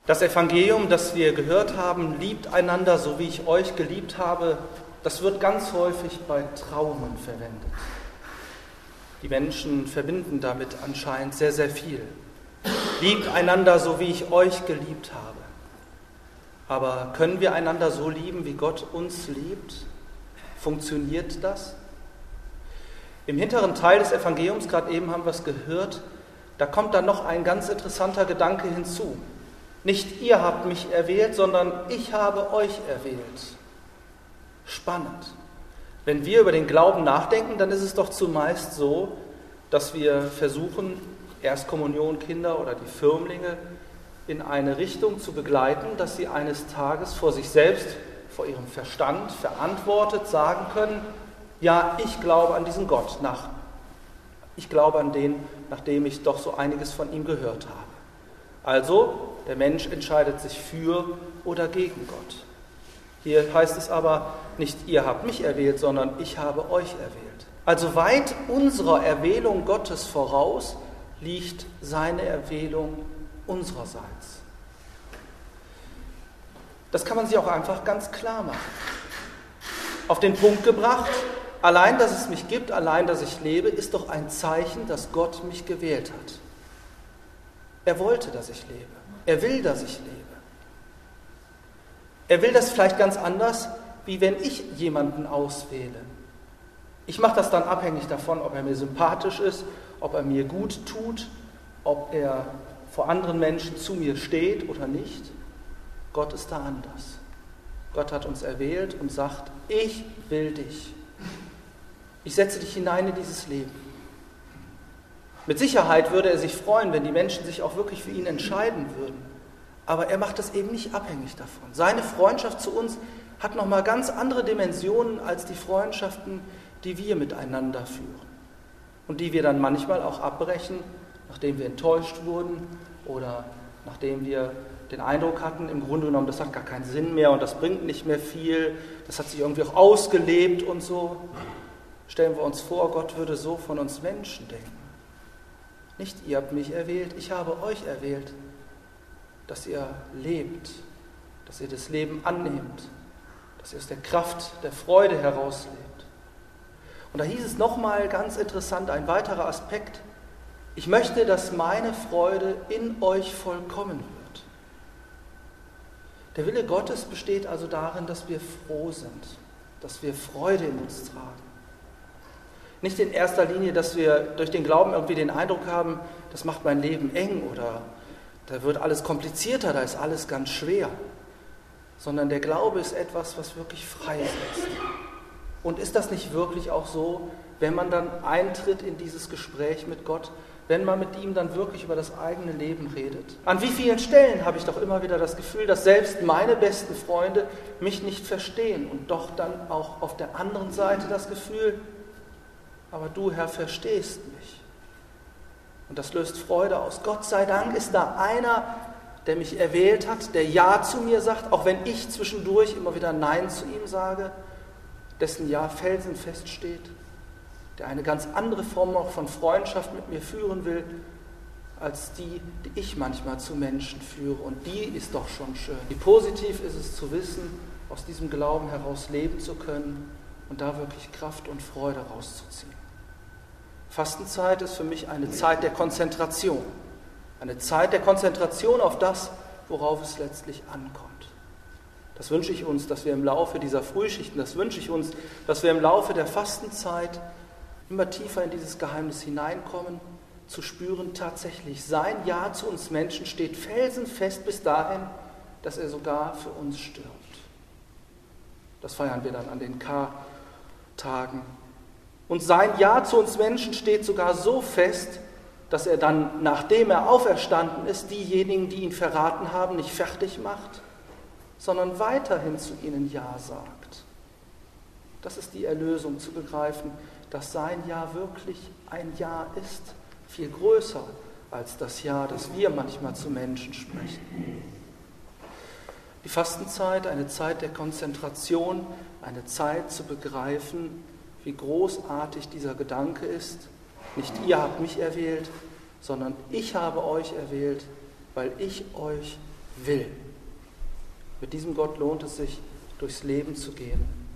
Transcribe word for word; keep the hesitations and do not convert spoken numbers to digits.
Das Evangelium, das wir gehört haben, liebt einander, so wie ich euch geliebt habe, das wird ganz häufig bei Trauungen verwendet. Die Menschen verbinden damit anscheinend sehr, sehr viel. Liebt einander, so wie ich euch geliebt habe. Aber können wir einander so lieben, wie Gott uns liebt? Funktioniert das? Im hinteren Teil des Evangeliums, gerade eben haben wir es gehört, da kommt dann noch ein ganz interessanter Gedanke hinzu. Nicht ihr habt mich erwählt, sondern ich habe euch erwählt. Spannend. Wenn wir über den Glauben nachdenken, dann ist es doch zumeist so, dass wir versuchen, Erstkommunionkinder oder die Firmlinge in eine Richtung zu begleiten, dass sie eines Tages vor sich selbst, vor ihrem Verstand verantwortet sagen können, ja, ich glaube an diesen Gott, nach, ich glaube an den, nachdem ich doch so einiges von ihm gehört habe. Also, der Mensch entscheidet sich für oder gegen Gott. Hier heißt es aber nicht, ihr habt mich erwählt, sondern ich habe euch erwählt. Also weit unserer Erwählung Gottes voraus liegt seine Erwählung unsererseits. Das kann man sich auch einfach ganz klar machen. Auf den Punkt gebracht, allein, dass es mich gibt, allein, dass ich lebe, ist doch ein Zeichen, dass Gott mich gewählt hat. Er wollte, dass ich lebe. Er will, dass ich lebe. Er will das vielleicht ganz anders, wie wenn ich jemanden auswähle. Ich mache das dann abhängig davon, ob er mir sympathisch ist, ob er mir gut tut, ob er vor anderen Menschen zu mir steht oder nicht. Gott ist da anders. Gott hat uns erwählt und sagt, ich will dich. Ich setze dich hinein in dieses Leben. Mit Sicherheit würde er sich freuen, wenn die Menschen sich auch wirklich für ihn entscheiden würden. Aber er macht das eben nicht abhängig davon. Seine Freundschaft zu uns hat nochmal ganz andere Dimensionen als die Freundschaften, die wir miteinander führen. Und die wir dann manchmal auch abbrechen, nachdem wir enttäuscht wurden oder nachdem wir den Eindruck hatten, im Grunde genommen, das hat gar keinen Sinn mehr und das bringt nicht mehr viel, das hat sich irgendwie auch ausgelebt und so. Stellen wir uns vor, Gott würde so von uns Menschen denken. Nicht ihr habt mich erwählt, ich habe euch erwählt, dass ihr lebt, dass ihr das Leben annehmt, dass ihr aus der Kraft der Freude herauslebt. Und da hieß es nochmal ganz interessant, ein weiterer Aspekt, ich möchte, dass meine Freude in euch vollkommen wird. Der Wille Gottes besteht also darin, dass wir froh sind, dass wir Freude in uns tragen. Nicht in erster Linie, dass wir durch den Glauben irgendwie den Eindruck haben, das macht mein Leben eng oder da wird alles komplizierter, da ist alles ganz schwer. Sondern der Glaube ist etwas, was wirklich frei ist. Und ist das nicht wirklich auch so, wenn man dann eintritt in dieses Gespräch mit Gott, wenn man mit ihm dann wirklich über das eigene Leben redet? An wie vielen Stellen habe ich doch immer wieder das Gefühl, dass selbst meine besten Freunde mich nicht verstehen und doch dann auch auf der anderen Seite das Gefühl, aber du, Herr, verstehst mich. Und das löst Freude aus. Gott sei Dank ist da einer, der mich erwählt hat, der Ja zu mir sagt, auch wenn ich zwischendurch immer wieder Nein zu ihm sage, dessen Ja felsenfest steht, der eine ganz andere Form auch von Freundschaft mit mir führen will, als die, die ich manchmal zu Menschen führe. Und die ist doch schon schön. Wie positiv ist es zu wissen, aus diesem Glauben heraus leben zu können und da wirklich Kraft und Freude rauszuziehen. Fastenzeit ist für mich eine Zeit der Konzentration. Eine Zeit der Konzentration auf das, worauf es letztlich ankommt. Das wünsche ich uns, dass wir im Laufe dieser Frühschichten, das wünsche ich uns, dass wir im Laufe der Fastenzeit immer tiefer in dieses Geheimnis hineinkommen, zu spüren, tatsächlich sein Ja zu uns Menschen steht felsenfest bis dahin, dass er sogar für uns stirbt. Das feiern wir dann an den Kartagen. Und sein Ja zu uns Menschen steht sogar so fest, dass er dann, nachdem er auferstanden ist, diejenigen, die ihn verraten haben, nicht fertig macht, sondern weiterhin zu ihnen Ja sagt. Das ist die Erlösung, zu begreifen, dass sein Ja wirklich ein Ja ist, viel größer als das Ja, das wir manchmal zu Menschen sprechen. Die Fastenzeit, eine Zeit der Konzentration, eine Zeit zu begreifen, wie großartig dieser Gedanke ist. Nicht ihr habt mich erwählt, sondern ich habe euch erwählt, weil ich euch will. Mit diesem Gott lohnt es sich, durchs Leben zu gehen.